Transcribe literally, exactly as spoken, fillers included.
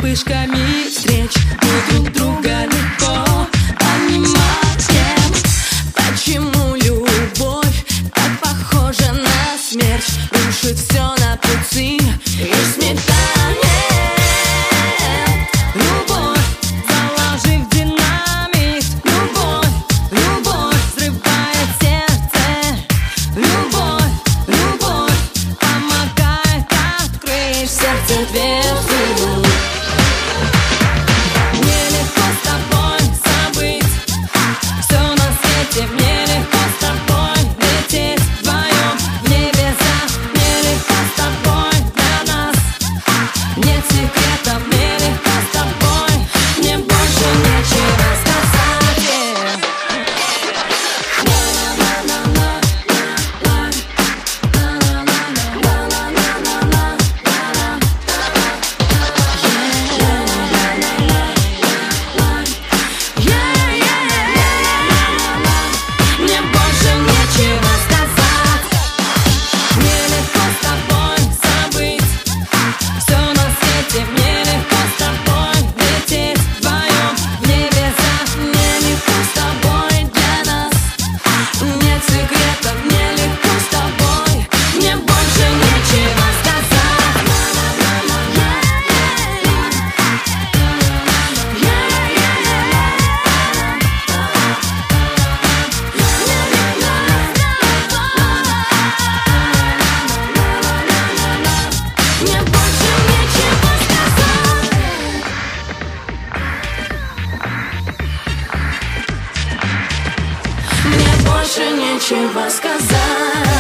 вспышками встреч мы друг друга легко понимаем. Почему любовь так похожа на смерть, рушит все на пути и сметает. Любовь, заложив динамит, любовь, любовь взрывает сердце. Любовь, любовь помогает открыть в сердце дверцу. Мне легко с тобой забыть все на свете, мне легко с тобой лететь вдвоем в небеса. Мне легко с тобой, для нас нет секретов. Мне легко с тобой, мне больше нечего сказать. Мне больше нечего сказать. Мне легко с тобой забыть все на свете. Мне легко с тобой лететь вдвоем в небеса. Мне легко с тобой, для нас нет секретов. Мне легко с тобой, мне больше нечего сказать. Мне больше нечего сказать. Мне больше нечего сказать.